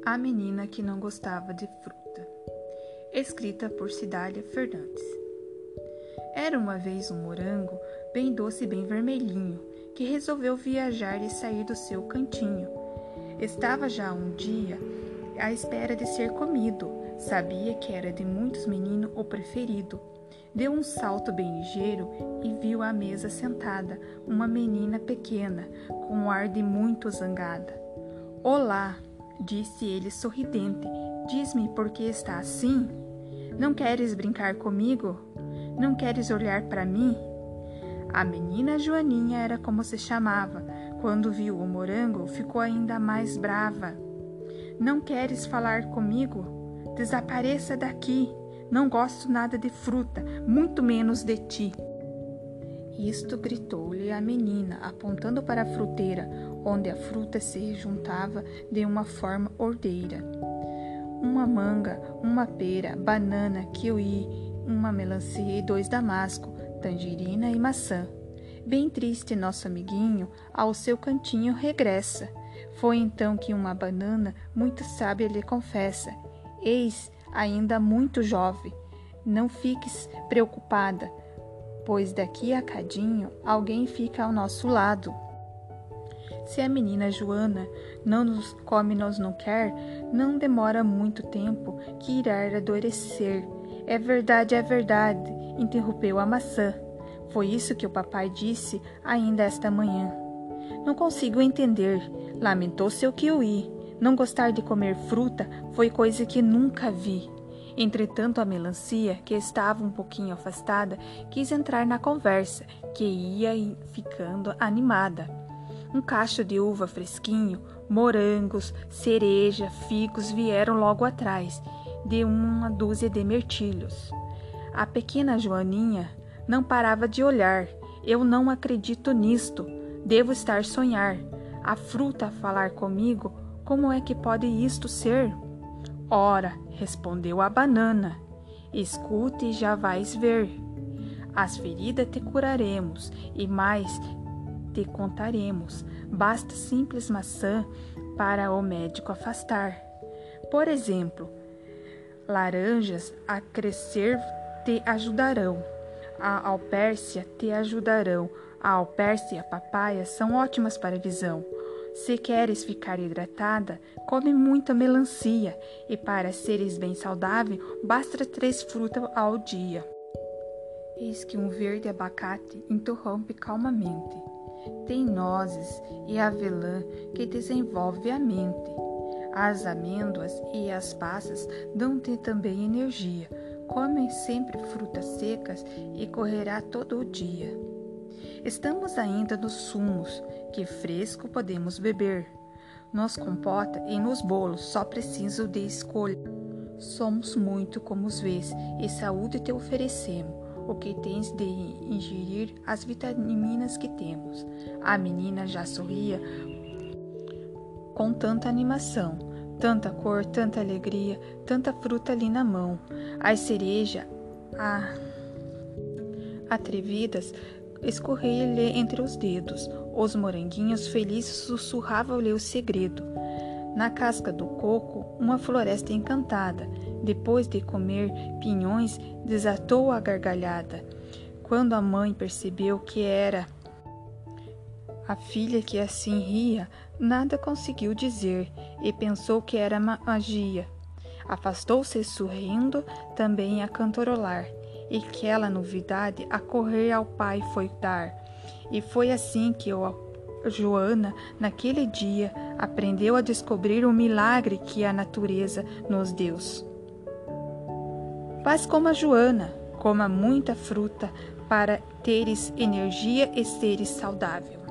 A menina que não gostava de fruta. Escrita por Cidália Fernandes. Era uma vez um morango, bem doce e bem vermelhinho, que resolveu viajar e sair do seu cantinho. Estava já um dia à espera de ser comido. Sabia que era de muitos meninos o preferido. Deu um salto bem ligeiro e viu à mesa sentada uma menina pequena, com um ar de muito zangada. "Olá", disse ele sorridente, "diz-me por que está assim? Não queres brincar comigo? Não queres olhar para mim?" A menina Joaninha era como se chamava. Quando viu o morango, ficou ainda mais brava. "Não queres falar comigo? Desapareça daqui! Não gosto nada de fruta, muito menos de ti." Isto gritou-lhe a menina, apontando para a fruteira, onde a fruta se juntava de uma forma ordeira. Uma manga, uma pera, banana, kiwi, uma melancia e 2 damasco, tangerina e maçã. Bem triste nosso amiguinho, ao seu cantinho regressa. Foi então que uma banana muito sábia lhe confessa: "Eis, ainda muito jovem, não fiques preocupada, pois daqui a cadinho alguém fica ao nosso lado. Se a menina Joana não nos come, nós não quer, não demora muito tempo que irá adoecer." É verdade, interrompeu a maçã. "Foi isso que o papai disse ainda esta manhã." "Não consigo entender", lamentou-se o kiwi. "Não gostar de comer fruta foi coisa que nunca vi." Entretanto, a melancia, que estava um pouquinho afastada, quis entrar na conversa, que ia ficando animada. Um cacho de uva fresquinho, morangos, cereja, figos vieram logo atrás, de uma dúzia de mirtilhos. A pequena Joaninha não parava de olhar. "Eu não acredito nisto. Devo estar sonhar. A fruta a falar comigo, como é que pode isto ser?" "Ora", respondeu a banana, "escute e já vais ver. As feridas te curaremos e mais te contaremos. Basta simples maçã para o médico afastar. Por exemplo, laranjas a crescer te ajudarão. A alpércia te ajudarão. A alpércia e a papaya são ótimas para a visão. Se queres ficar hidratada, come muita melancia, e para seres bem saudável, basta 3 frutas ao dia." Eis que um verde abacate interrompe calmamente: "Tem nozes e avelã que desenvolve a mente. As amêndoas e as passas dão-te também energia. Come sempre frutas secas e correrá todo o dia. Estamos ainda nos sumos, que fresco podemos beber. Nos compota e nos bolos, só preciso de escolha. Somos muito como os vês, e saúde te oferecemos. O que tens de ingerir as vitaminas que temos." A menina já sorria com tanta animação, tanta cor, tanta alegria, tanta fruta ali na mão. As cerejas, atrevidas, escorria-lhe entre os dedos. Os moranguinhos felizes sussurravam-lhe o segredo. Na casca do coco, uma floresta encantada. Depois de comer pinhões, desatou a gargalhada. Quando a mãe percebeu que era a filha que assim ria, nada conseguiu dizer e pensou que era magia. Afastou-se sorrindo, também a cantarolar, e aquela novidade a correr ao pai foi dar. E foi assim que Joana, naquele dia, aprendeu a descobrir o milagre que a natureza nos deu. Faz como a Joana, coma muita fruta para teres energia e seres saudável.